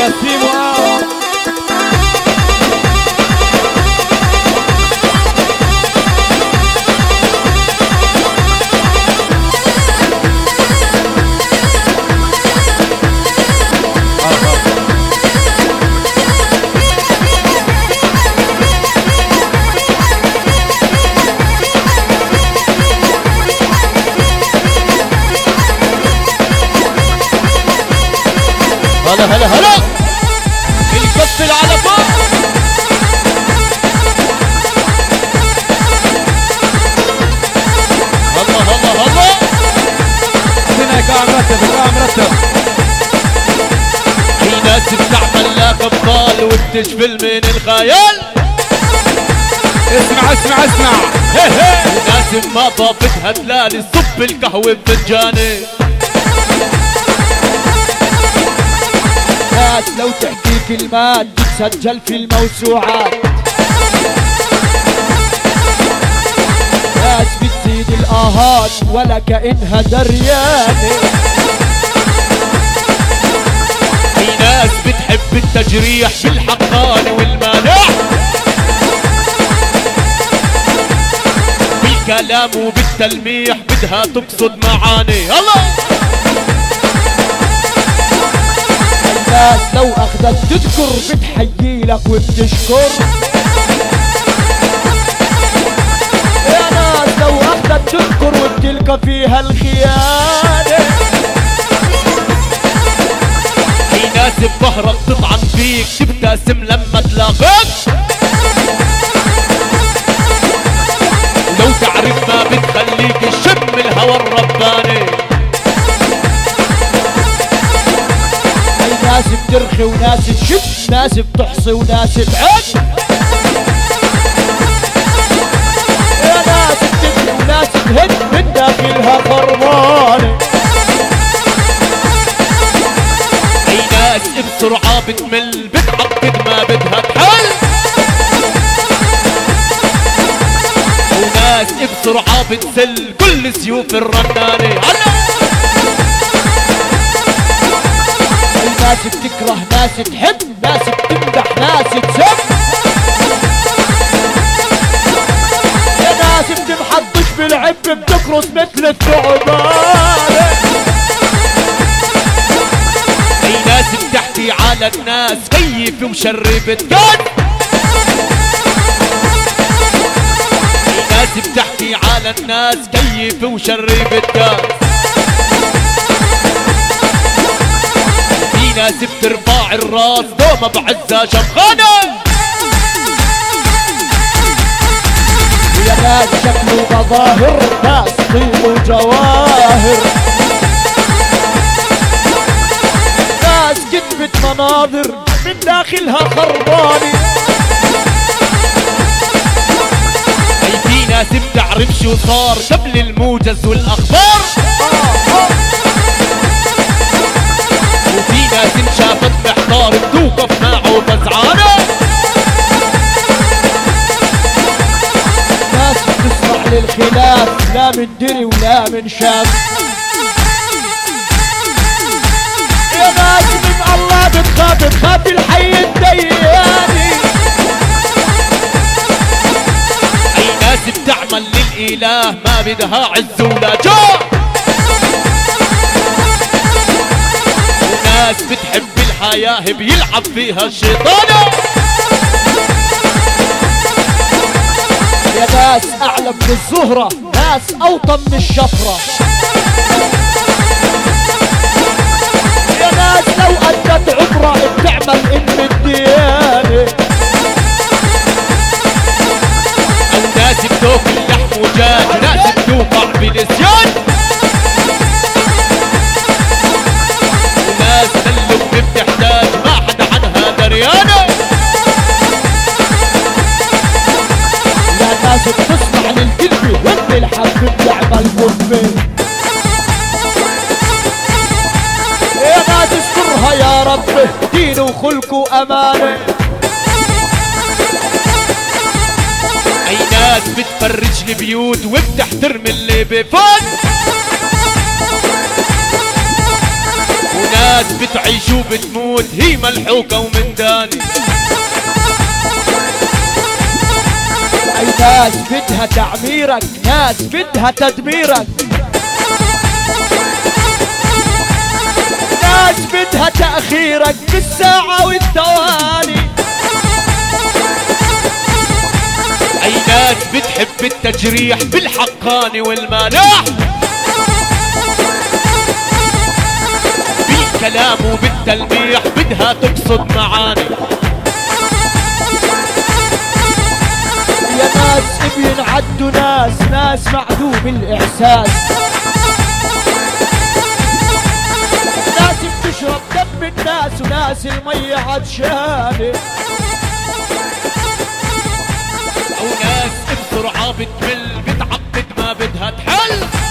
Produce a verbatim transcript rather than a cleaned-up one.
هلا هلا هلا الكف على فوق. هلا هلا هلا هنا قاعد مرتب قاعد مرتب. في ناس بتعمل لك ابطال وبتجفل من الخيال. اسمع اسمع اسمع هي هي ناس ما ضافتها تلالي صب القهوة بفنجاني. ناس لو تحكي كلمات تتسجل في الموسوعات. ناس بتزيد الآهات ولا كأنها دريانة. في ناس بتحب التجريح بالحقاني والمانع، بالكلام وبالتلميح بدها تقصد معاني. الله الناس لو اخذت تذكر بتحيي لك وبتشكر. يا ناس لو اخذت تذكر وبتلقى فيها الخيانة. في ناس بظهرك تطعن فيك تبتسم لما تلاقيك. لو تعرف ما بتخليك شم الهوى الرباني. ناس بترخي وناس تشد، ناس بتحصي وناس تعد. يا ناس بتبني وناس تهد من داخلها خربانة. في ناس بسرعة بتمل بتعقد ما بدها تحل. وناس بسرعة بتسل كل سيوف الرنانة. ناس بتكره ناس تحب، ناس بتمدح ناس تسب. يا ناس بتمحطش بالعب بتكرس مثل الثعبان. في ناس بتحكي على الناس كيف وشرب الدم. في ناس بتحكي على الناس كيف وشرب الدم. في ناس بترفع الراس دوما بعزها شمخانة. يا ناس شكله مظاهر، ناس طيب وجواهر. ناس كذبة مناظر من داخلها خربانة. اي في ناس بتعرف شو صار قبل الموجز والاخبار. وفي ناس انشافت محتار بتوقف معه فزعانة. ناس بتسمع للخلاف لا من دري ولا من شاف. يا ناس من الله بتخاف بتخاف الحي الدياني. اي ناس بتعمل للاله ما بدها عز ولا جاه. ناس بتحب الحياة بيلعب فيها الشيطانة. يا ناس اعلى من الزهرة، ناس اوطى من الشفرة. يا ناس لو ادت عبرة بتعمل ام الديانة. او ناس بتاكل لحم وجاج، ناس بتوقع بنسيان. وناس للب بتحتاج ما حدا عنها دريانة. يا ناس بتسمع للكلمة وانت الحب بتعمل كلمة. يا ناس استرها يا رب دين وخلق وامانة. اي ناس بتفرج البيوت وبتحترم اللي بفوت. وناس ناس بتعيش وبتموت هي ملحوقة ومنداني. اي ناس بدها تعميرك، ناس بدها تدميرك، ناس بدها تأخيرك بالساعة والثواني. اي ناس بتحب التجريح بالحقاني والمانح، بالكلام وبالتلميح بدها تقصد معاني. يا ناس بينعدوا ناس، ناس معدوم الإحساس، ناس بتشرب دم الناس وناس المية عطشانة، او ناس بسرعة بتمل بتعقد ما بدها تحل.